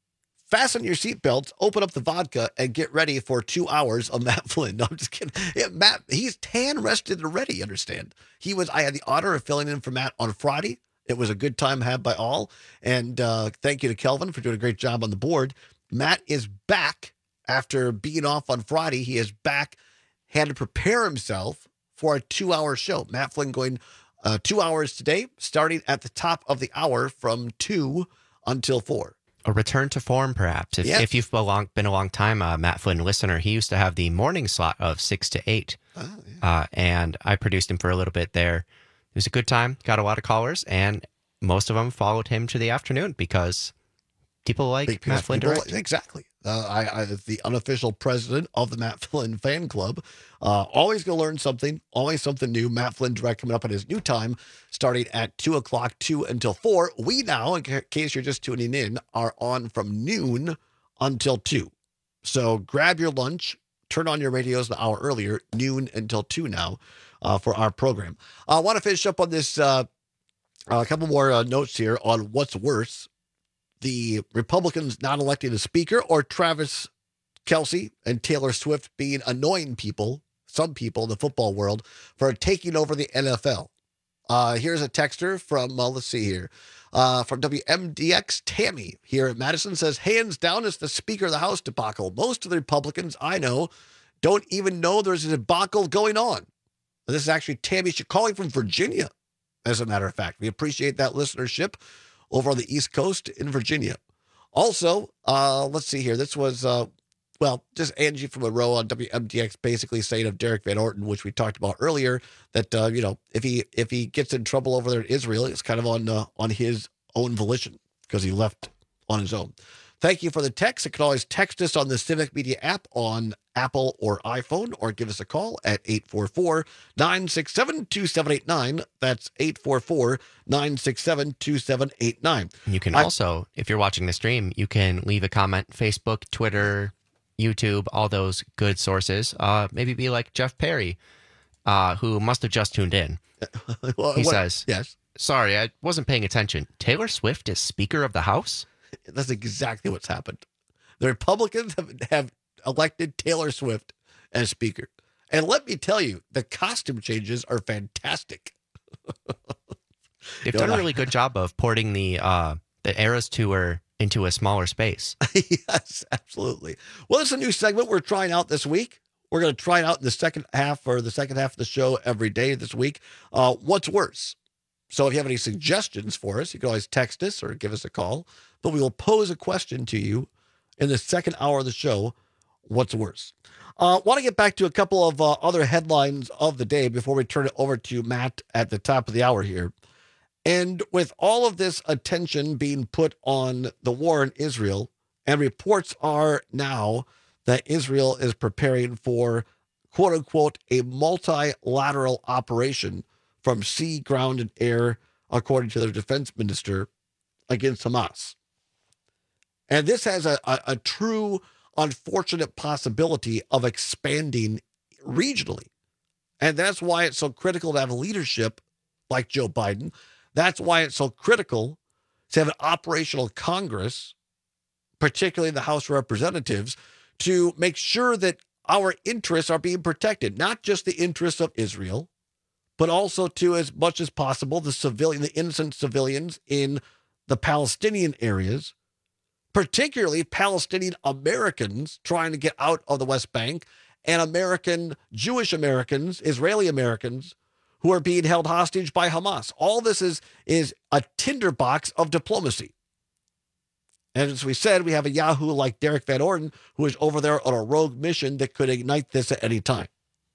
fasten your seatbelts, open up the vodka, and get ready for 2 hours of Matt Flynn. No, I'm just kidding. Yeah, Matt, he's tan rested already, understand. I had the honor of filling in for Matt on Friday. It was a good time had by all. And thank you to Kelvin for doing a great job on the board. Matt is back after being off on Friday. He is back, had to prepare himself for a 2-hour show. Matt Flynn going 2 hours today, starting at the top of the hour from 2 until 4. A return to form, perhaps. If you've been a long time Matt Flynn listener, he used to have the morning slot of 6 to 8. Oh, yeah. And I produced him for a little bit there. It was a good time, got a lot of callers, and most of them followed him to the afternoon because people like Matt Flynn directly. Exactly. I the unofficial president of the Matt Flynn fan club. Always going to learn something, always something new. Matt Flynn Direct coming up at his new time, starting at 2 o'clock, 2 until 4. We now, in case you're just tuning in, are on from noon until 2. So grab your lunch, turn on your radios an hour earlier, noon until 2 now for our program. I want to finish up on this, a couple more notes here on what's worse. The Republicans not electing a speaker, or Travis Kelce and Taylor Swift being annoying people, some people in the football world, for taking over the NFL. Here's a texter from, let's see here, from WMDX, Tammy here at Madison says, hands down, it's the Speaker of the House debacle. Most of the Republicans I know don't even know there's a debacle going on. This is actually Tammy. She's calling from Virginia, as a matter of fact. We appreciate that listenership over on the East Coast in Virginia. Also, let's see here. This was, just Angie from Monroe on WMDX basically saying of Derek Van Orton, which we talked about earlier, that, if he gets in trouble over there in Israel, it's kind of on his own volition because he left on his own. Thank you for the text. You can always text us on the Civic Media app on Apple or iPhone, or give us a call at 844-967-2789. That's 844-967-2789. You can also, if you're watching the stream, you can leave a comment, Facebook, Twitter, YouTube, all those good sources. Maybe be like Jeff Perry, who must have just tuned in. He says, yes. Sorry, I wasn't paying attention. Taylor Swift is Speaker of the House? That's exactly what's happened. The Republicans have elected Taylor Swift as Speaker. And let me tell you, the costume changes are fantastic. They've done a really good job of porting the Eras Tour into a smaller space. Yes, absolutely. Well, it's a new segment we're trying out this week. We're going to try it out in the second half of the show every day this week. What's worse? So if you have any suggestions for us, you can always text us or give us a call. But we will pose a question to you in the second hour of the show. What's worse? Want to get back to a couple of other headlines of the day before we turn it over to Matt at the top of the hour here. And with all of this attention being put on the war in Israel, and reports are now that Israel is preparing for, quote unquote, a multilateral operation from sea, ground, and air, according to their defense minister, against Hamas. And this has a true unfortunate possibility of expanding regionally. And that's why it's so critical to have leadership like Joe Biden. That's why it's so critical to have an operational Congress, particularly the House of Representatives, to make sure that our interests are being protected, not just the interests of Israel, but also to, as much as possible, the innocent civilians in the Palestinian areas, particularly Palestinian Americans trying to get out of the West Bank, and Jewish Americans, Israeli Americans, who are being held hostage by Hamas. All this is a tinderbox of diplomacy. And as we said, we have a yahoo like Derek Van Orton, who is over there on a rogue mission that could ignite this at any time.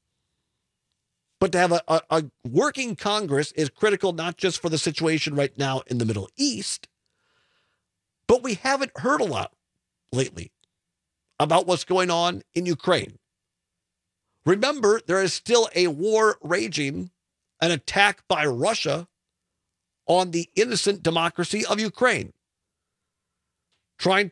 But to have a working Congress is critical, not just for the situation right now in the Middle East, but we haven't heard a lot lately about what's going on in Ukraine. Remember, there is still a war raging, an attack by Russia on the innocent democracy of Ukraine. They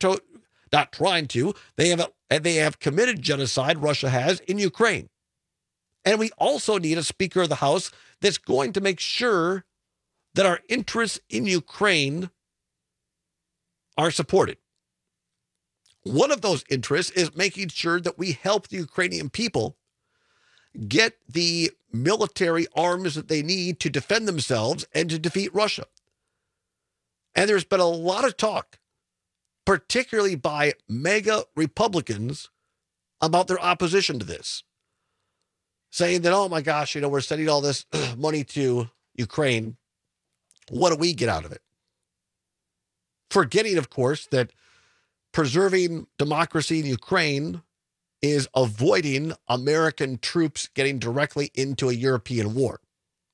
have committed genocide, Russia has, in Ukraine. And we also need a Speaker of the House that's going to make sure that our interests in Ukraine are supported. One of those interests is making sure that we help the Ukrainian people get the military arms that they need to defend themselves and to defeat Russia. And there's been a lot of talk, particularly by mega Republicans, about their opposition to this, saying that, oh my gosh, we're sending all this money to Ukraine. What do we get out of it? Forgetting, of course, that preserving democracy in Ukraine is avoiding American troops getting directly into a European war.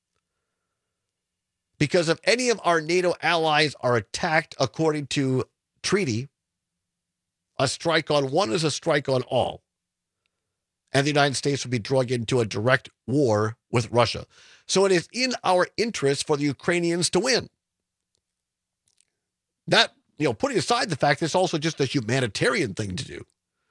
Because if any of our NATO allies are attacked according to treaty, a strike on one is a strike on all. And the United States would be dragged into a direct war with Russia. So it is in our interest for the Ukrainians to win. That, putting aside the fact that it's also just a humanitarian thing to do.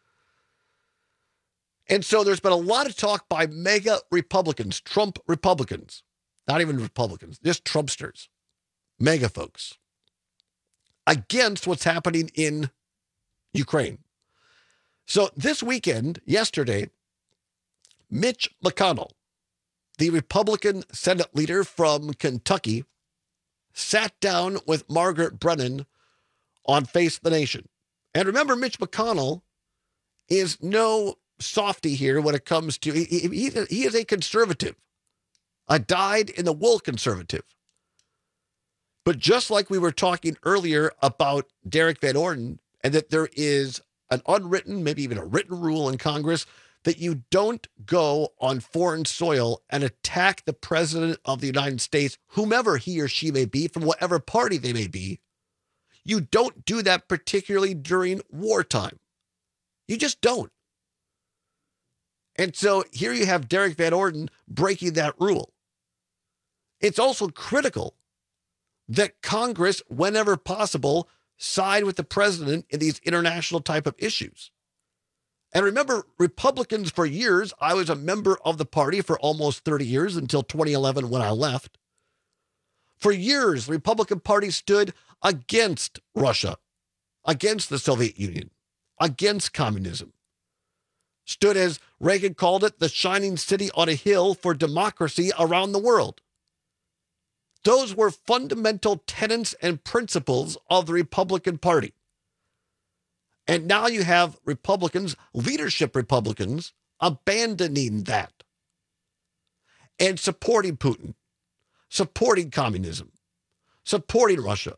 And so there's been a lot of talk by mega Republicans, Trump Republicans, not even Republicans, just Trumpsters, mega folks, against what's happening in Ukraine. So this weekend, yesterday, Mitch McConnell, the Republican Senate leader from Kentucky, sat down with Margaret Brennan on Face the Nation. And remember, Mitch McConnell is no softy here when it comes to, he is a conservative, a dyed-in-the-wool conservative. But just like we were talking earlier about Derek Van Orden, and that there is an unwritten, maybe even a written rule in Congress that you don't go on foreign soil and attack the president of the United States, whomever he or she may be, from whatever party they may be. You don't do that, particularly during wartime. You just don't. And so here you have Derek Van Orden breaking that rule. It's also critical that Congress, whenever possible, side with the president in these international type of issues. And remember, Republicans for years, I was a member of the party for almost 30 years until 2011 when I left. For years, the Republican Party stood against Russia, against the Soviet Union, against communism. Stood, as Reagan called it, the shining city on a hill for democracy around the world. Those were fundamental tenets and principles of the Republican Party. And now you have Republicans, leadership Republicans, abandoning that and supporting Putin, supporting communism, supporting Russia.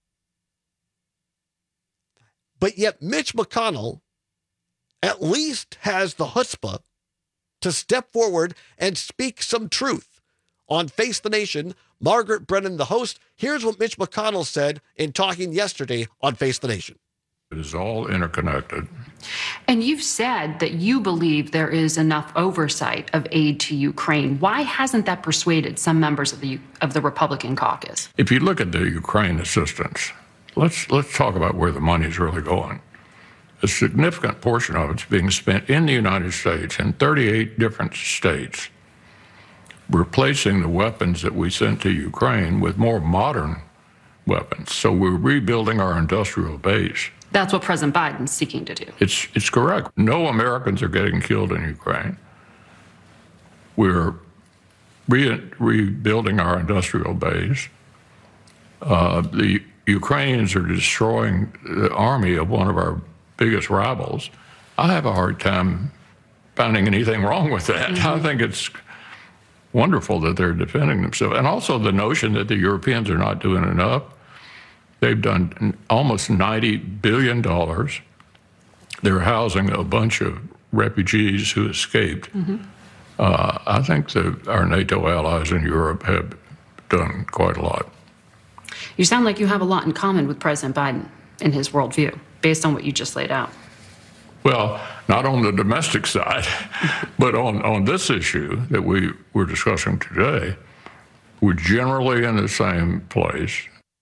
But yet Mitch McConnell at least has the chutzpah to step forward and speak some truth. On Face the Nation, Margaret Brennan, the host, here's what Mitch McConnell said in talking yesterday on Face the Nation. It is all interconnected. And you've said that you believe there is enough oversight of aid to Ukraine. Why hasn't that persuaded some members of the Republican caucus? If you look at the Ukraine assistance, let's talk about where the money is really going. A significant portion of it's being spent in the United States, in 38 different states, replacing the weapons that we sent to Ukraine with more modern weapons. So we're rebuilding our industrial base. That's what President Biden's seeking to do. It's correct. No Americans are getting killed in Ukraine. We're rebuilding our industrial base. The Ukrainians are destroying the army of one of our biggest rivals. I have a hard time finding anything wrong with that. Mm-hmm. I think it's wonderful that they're defending themselves. And also the notion that the Europeans are not doing enough. They've done almost $90 billion. They're housing a bunch of refugees who escaped. Mm-hmm. I think that our NATO allies in Europe have done quite a lot. You sound like you have a lot in common with President Biden in his worldview, based on what you just laid out. Well, not on the domestic side, but on this issue that we're discussing today, we're generally in the same place.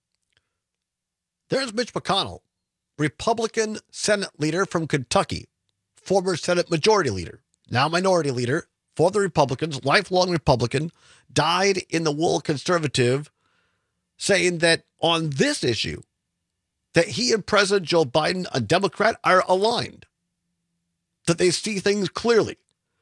There's Mitch McConnell, Republican Senate leader from Kentucky, former Senate Majority Leader, now Minority Leader for the Republicans, lifelong Republican, dyed-in-the-wool conservative, saying that on this issue, that he and President Joe Biden, a Democrat, are aligned, that they see things clearly.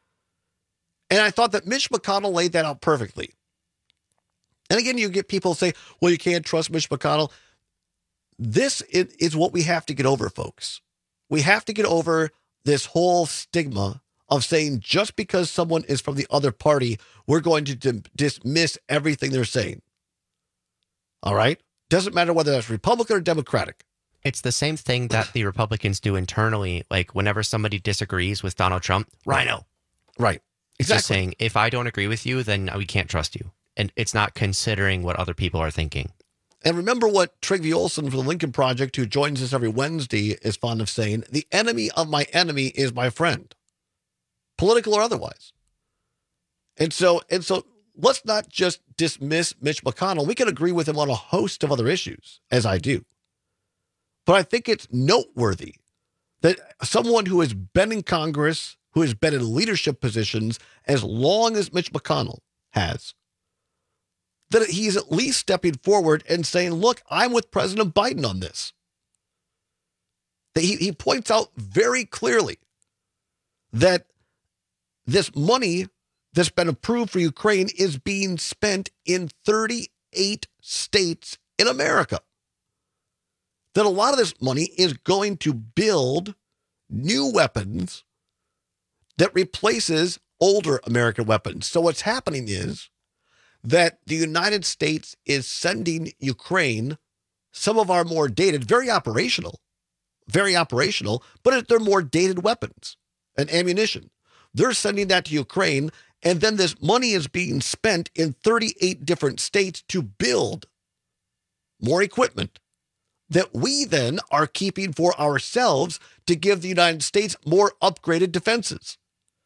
And I thought that Mitch McConnell laid that out perfectly. And again, you get people say, well, you can't trust Mitch McConnell. This is what we have to get over, folks. We have to get over this whole stigma of saying just because someone is from the other party, we're going to dismiss everything they're saying. All right? Doesn't matter whether that's Republican or Democratic. It's the same thing that the Republicans do internally. Like whenever somebody disagrees with Donald Trump, rhino. Right. It's just saying, if I don't agree with you, then we can't trust you. And it's not considering what other people are thinking. And remember what Trygve Olsen from the Lincoln Project, who joins us every Wednesday, is fond of saying, the enemy of my enemy is my friend, political or otherwise. And so let's not just dismiss Mitch McConnell. We can agree with him on a host of other issues, as I do. But I think it's noteworthy that someone who has been in Congress, who has been in leadership positions as long as Mitch McConnell has, that he's at least stepping forward and saying, look, I'm with President Biden on this. That he points out very clearly that this money that's been approved for Ukraine is being spent in 38 states in America. That a lot of this money is going to build new weapons that replaces older American weapons. So what's happening is that the United States is sending Ukraine some of our more dated, very operational, but they're more dated weapons and ammunition. They're sending that to Ukraine, and then this money is being spent in 38 different states to build more equipment that we then are keeping for ourselves to give the United States more upgraded defenses.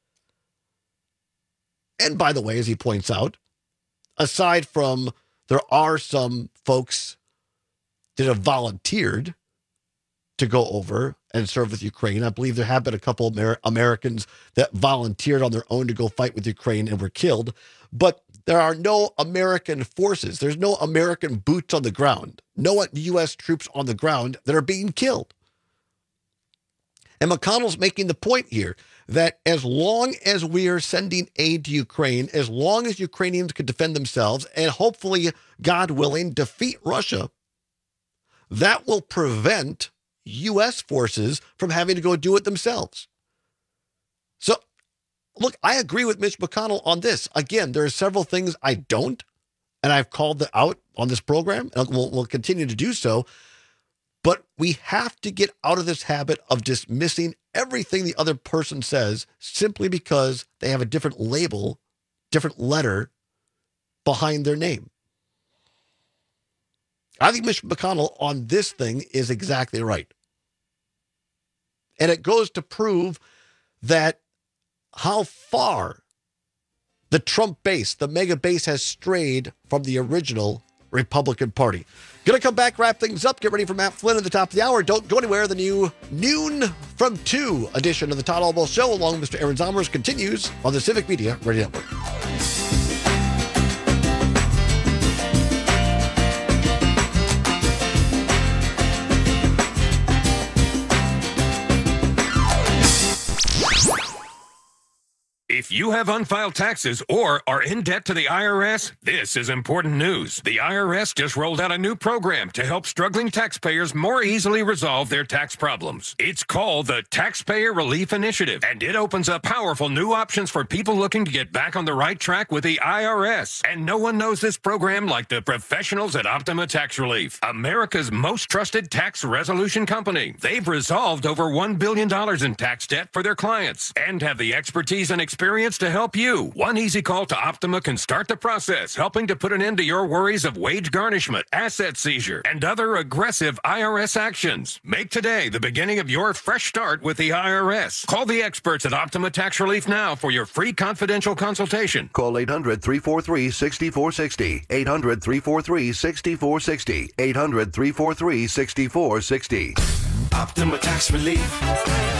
And by the way, as he points out, aside from there are some folks that have volunteered to go over and serve with Ukraine. I believe there have been a couple of Americans that volunteered on their own to go fight with Ukraine and were killed. But there are no American forces. There's no American boots on the ground. No U.S. troops on the ground that are being killed. And McConnell's making the point here that as long as we are sending aid to Ukraine, as long as Ukrainians can defend themselves and hopefully, God willing, defeat Russia, that will prevent U.S. forces from having to go do it themselves. So, look, I agree with Mitch McConnell on this. Again, there are several things I don't, and I've called it out on this program, and we'll continue to do so. But we have to get out of this habit of dismissing everything the other person says simply because they have a different label, different letter behind their name. I think Mitch McConnell on this thing is exactly right. And it goes to prove that how far the Trump base, the mega base, has strayed from the original Republican Party. Going to come back, wrap things up. Get ready for Matt Flynn at the top of the hour. Don't go anywhere. The new Noon from 2 edition of the Todd Albaugh Show, along with Mr. Aaron Zomers, continues on the Civic Media Radio Network. If you have unfiled taxes or are in debt to the IRS, this is important news. The IRS just rolled out a new program to help struggling taxpayers more easily resolve their tax problems. It's called the Taxpayer Relief Initiative, and it opens up powerful new options for people looking to get back on the right track with the IRS. And no one knows this program like the professionals at Optima Tax Relief, America's most trusted tax resolution company. They've resolved over $1 billion in tax debt for their clients and have the expertise and experience to help you. One easy call to Optima can start the process, helping to put an end to your worries of wage garnishment, asset seizure, and other aggressive IRS actions. Make today the beginning of your fresh start with the IRS. Call the experts at Optima Tax Relief now for your free confidential consultation. Call 800-343-6460. 800-343-6460. 800-343-6460. Optima Tax Relief.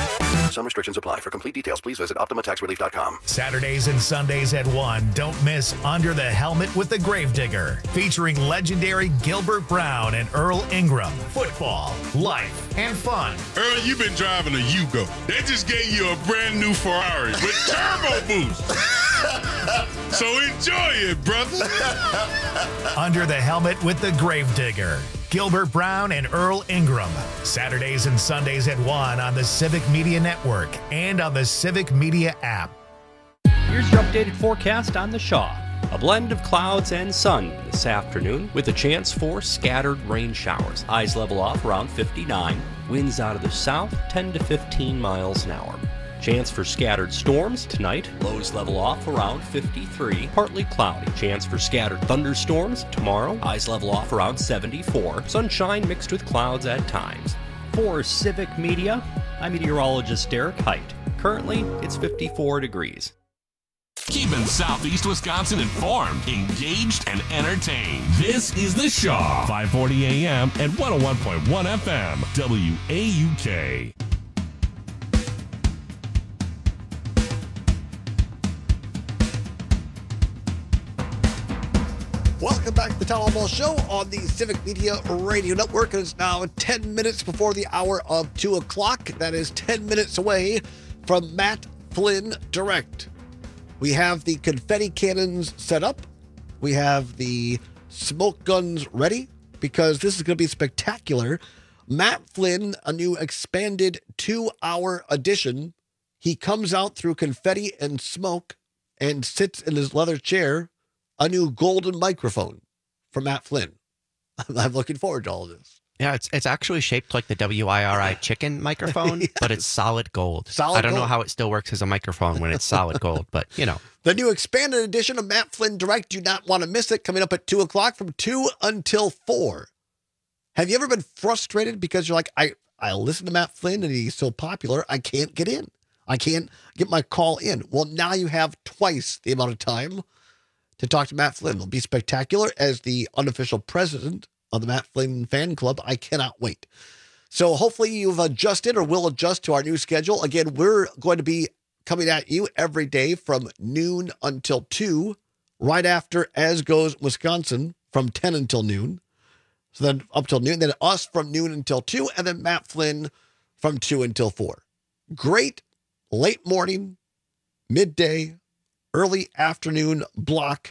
Some restrictions apply. For complete details, please visit OptimaTaxRelief.com. Saturdays and Sundays at 1. Don't miss Under the Helmet with the Gravedigger, featuring legendary Gilbert Brown and Earl Ingram. Football, life, and fun. Earl, you've been driving a Yugo. They just gave you a brand new Ferrari with turbo boost. So enjoy it, brother. Under the Helmet with the Gravedigger. Gilbert Brown and Earl Ingram. Saturdays and Sundays at 1 on the Civic Media Network and on the Civic Media app. Here's your updated forecast on the Shaw. A blend of clouds and sun this afternoon with a chance for scattered rain showers. Highs level off around 59. Winds out of the south 10 to 15 miles an hour. Chance for scattered storms tonight. Lows level off around 53. Partly cloudy. Chance for scattered thunderstorms tomorrow. Highs level off around 74. Sunshine mixed with clouds at times. For Civic Media, I'm meteorologist Derek Height. Currently, it's 54 degrees. Keeping Southeast Wisconsin informed, engaged, and entertained. This is The Shaw, 540 AM and 101.1 FM, WAUK. Welcome back to the Town Hall Show on the Civic Media Radio Network. It is now 10 minutes before the hour of 2 o'clock. That is 10 minutes away from Matt Flynn Direct. We have the confetti cannons set up. We have the smoke guns ready because this is going to be spectacular. Matt Flynn, a new expanded 2-hour edition. He comes out through confetti and smoke and sits in his leather chair. A new golden microphone from Matt Flynn. I'm looking forward to all of this. Yeah, it's actually shaped like the WIRI chicken microphone, Yes. but it's solid gold. Solid I don't know gold. how it still works as a microphone when it's solid gold, but you know. The new expanded edition of Matt Flynn Direct. Do not want to miss it. Coming up at 2 o'clock from 2 until 4. Have you ever been frustrated because you're like, I listen to Matt Flynn and he's so popular, I can't get in. I can't get my call in. Well, now you have twice the amount of time to talk to Matt Flynn. It'll be spectacular. As the unofficial president of the Matt Flynn fan club, I cannot wait. So hopefully you've adjusted or will adjust to our new schedule. Again, we're going to be coming at you every day from noon until 2, right after As Goes Wisconsin from 10 until noon. So then up till noon, then us from noon until 2, and then Matt Flynn from 2 until 4. Great late morning, midday, early afternoon block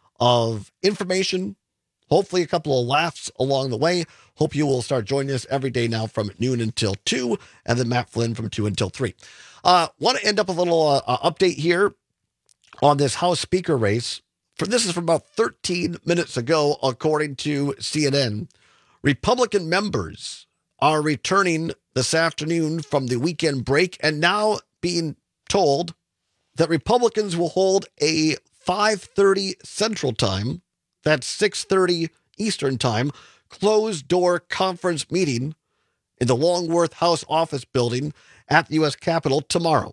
of information, hopefully a couple of laughs along the way. Hope you will start joining us every day now from noon until 2, and then Matt Flynn from 2 until 3. Want to end up a little update here on this House Speaker race. This is from about 13 minutes ago, according to CNN. Republican members are returning this afternoon from the weekend break and now being told that Republicans will hold a 5:30 Central Time, that's 6:30 Eastern Time, closed-door conference meeting in the Longworth House Office Building at the U.S. Capitol tomorrow.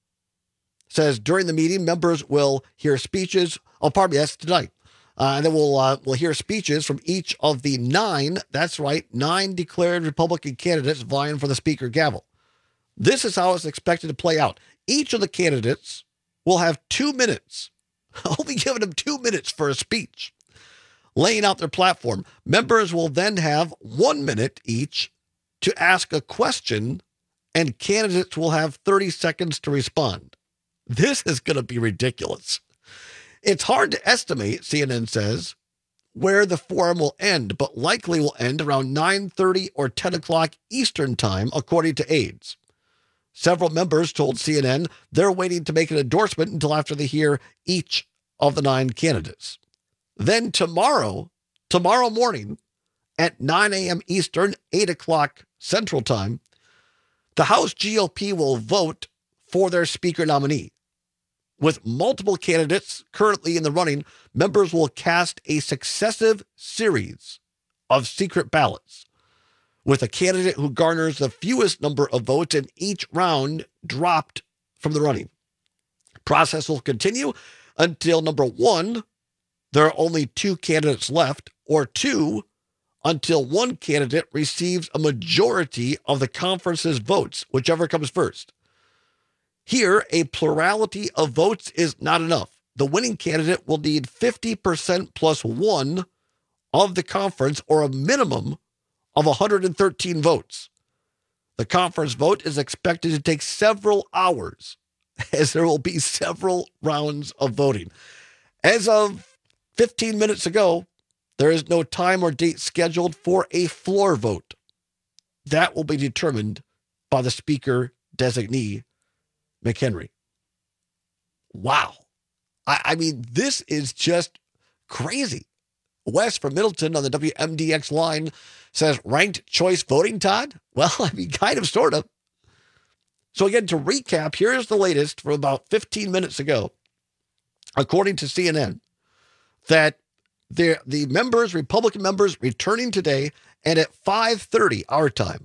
It says during the meeting, members will hear speeches. Oh, pardon me, that's tonight. And then we'll hear speeches from each of the 9, that's right, 9 declared Republican candidates vying for the Speaker gavel. This is how it's expected to play out. Each of the candidates will have 2 minutes. I'll be giving them 2 minutes for a speech, laying out their platform. Members will then have 1 minute each to ask a question, and candidates will have 30 seconds to respond. This is going to be ridiculous. It's hard to estimate, CNN says, where the forum will end, but likely will end around 9:30 or 10 o'clock Eastern Time, according to aides. Several members told CNN they're waiting to make an endorsement until after they hear each of the 9 candidates. Then tomorrow morning at 9 a.m. Eastern, 8 o'clock Central Time, the House GOP will vote for their Speaker nominee. With multiple candidates currently in the running, members will cast a successive series of secret ballots, with a candidate who garners the fewest number of votes in each round dropped from the running. Process will continue until, number 1, there are only 2 candidates left, or 2, until one candidate receives a majority of the conference's votes, whichever comes first. Here, a plurality of votes is not enough. The winning candidate will need 50% plus one of the conference, or a minimum of 113 votes. The conference vote is expected to take several hours, as there will be several rounds of voting. As of 15 minutes ago, there is no time or date scheduled for a floor vote. That will be determined by the Speaker designee, McHenry. Wow. I mean, this is just crazy. Wes from Middleton on the WMDX line says, ranked choice voting, Todd? Well, I mean, kind of, sort of. So again, to recap, here's the latest from about 15 minutes ago, according to CNN, that the members, Republican members, returning today, and at 5:30 our time,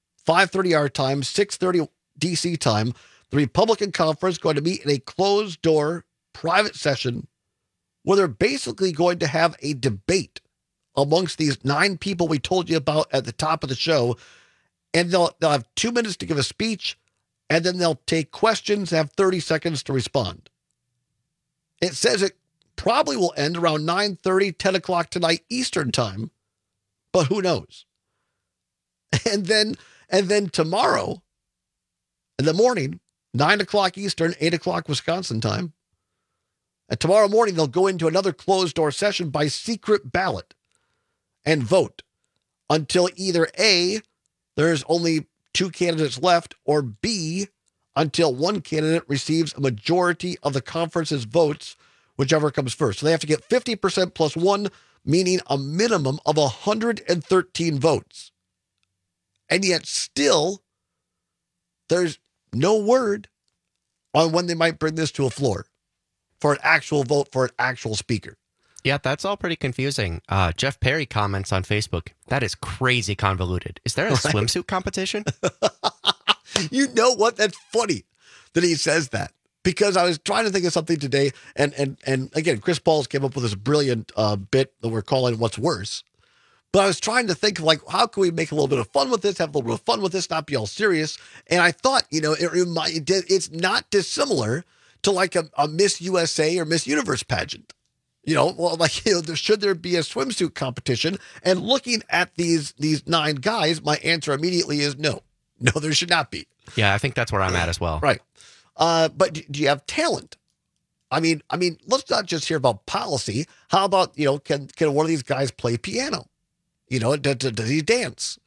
6:30 DC time, the Republican conference going to meet in a closed-door private session where they're basically going to have a debate amongst these 9 people we told you about at the top of the show, and they'll have 2 minutes to give a speech, and then they'll take questions and have 30 seconds to respond. It says it probably will end around 9:30, 10 o'clock tonight Eastern time, but who knows? And then tomorrow in the morning, 9 o'clock Eastern, 8 o'clock Wisconsin time, and tomorrow morning they'll go into another closed-door session by secret ballot and vote until either A, there's only 2 candidates left, or B, until one candidate receives a majority of the conference's votes, whichever comes first. So they have to get 50% plus one, meaning a minimum of 113 votes. And yet still, there's no word on when they might bring this to a floor for an actual vote for an actual speaker. Yeah, that's all pretty confusing. Jeff Perry comments on Facebook, that is crazy convoluted. Is there a swimsuit competition? You know what? That's funny that he says that, because I was trying to think of something today, and again, Chris Pauls came up with this brilliant bit that we're calling What's Worse. But I was trying to think of, like, how can we make a little bit of fun with this, have a little bit of fun with this, not be all serious. And I thought, it's not dissimilar to like a Miss USA or Miss Universe pageant. Should there be a swimsuit competition? And looking at these 9 guys, my answer immediately is no. No, there should not be. Yeah, I think that's where I'm at as well. Right. But do you have talent? I mean, let's not just hear about policy. How about, can one of these guys play piano? Does he dance?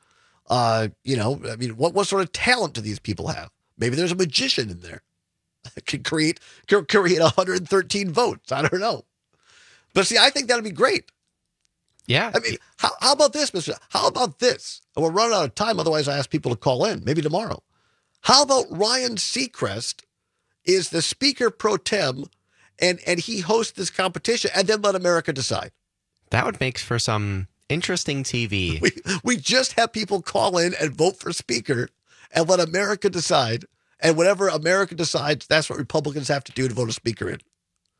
What sort of talent do these people have? Maybe there's a magician in there that can create 113 votes. I don't know. But see, I think that'd be great. Yeah. I mean, how about this, Mr. How about this? And we're running out of time. Otherwise, I ask people to call in, maybe tomorrow. How about Ryan Seacrest is the speaker pro tem, and he hosts this competition, and then let America decide? That would make for some interesting TV. We just have people call in and vote for speaker and let America decide. And whatever America decides, that's what Republicans have to do to vote a speaker in.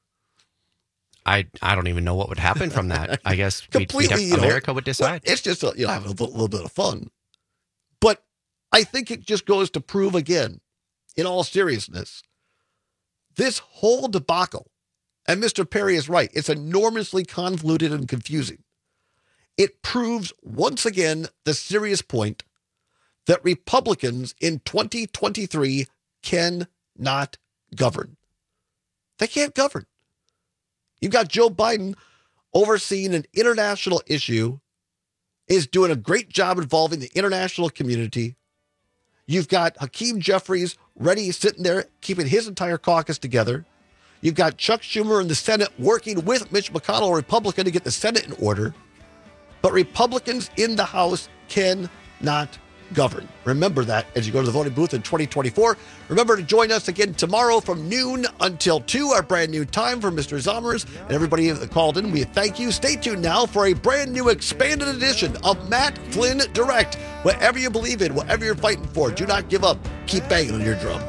I don't even know what would happen from that. I guess America would decide. It's just have a little bit of fun. But I think it just goes to prove again, in all seriousness, this whole debacle, and Mr. Perry is right, it's enormously convoluted and confusing. It proves once again the serious point that Republicans in 2023 cannot govern. They can't govern. You've got Joe Biden overseeing an international issue, is doing a great job involving the international community. You've got Hakeem Jeffries ready, sitting there, keeping his entire caucus together. You've got Chuck Schumer in the Senate working with Mitch McConnell, a Republican, to get the Senate in order. But Republicans in the House cannot govern. Remember that as you go to the voting booth in 2024. Remember to join us again tomorrow from noon until 2, our brand new time for Mr. Zommers and everybody that called in. We thank you. Stay tuned now for a brand new expanded edition of Matt Flynn Direct. Whatever you believe in, whatever you're fighting for, do not give up. Keep banging on your drum.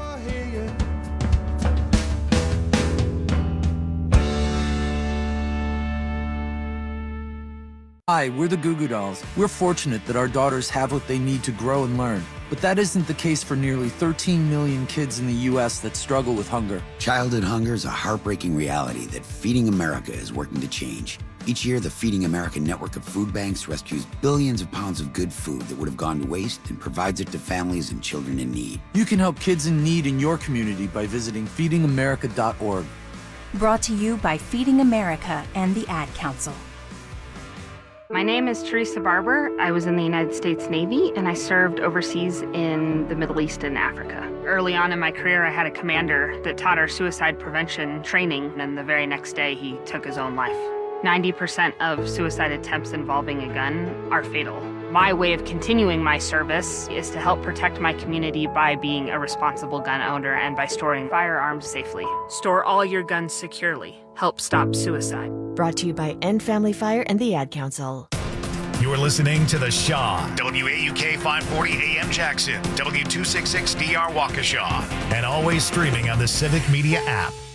Hi, we're the Goo Goo Dolls. We're fortunate that our daughters have what they need to grow and learn. But that isn't the case for nearly 13 million kids in the U.S. that struggle with hunger. Childhood hunger is a heartbreaking reality that Feeding America is working to change. Each year, the Feeding America network of food banks rescues billions of pounds of good food that would have gone to waste and provides it to families and children in need. You can help kids in need in your community by visiting feedingamerica.org. Brought to you by Feeding America and the Ad Council. My name is Teresa Barber. I was in the United States Navy, and I served overseas in the Middle East and Africa. Early on in my career, I had a commander that taught our suicide prevention training, and the very next day, he took his own life. 90% of suicide attempts involving a gun are fatal. My way of continuing my service is to help protect my community by being a responsible gun owner and by storing firearms safely. Store all your guns securely. Help stop suicide. Brought to you by End Family Fire and the Ad Council. You're listening to The Shaw, WAUK 540 AM Jackson, W266DR Waukesha, and always streaming on the Civic Media app.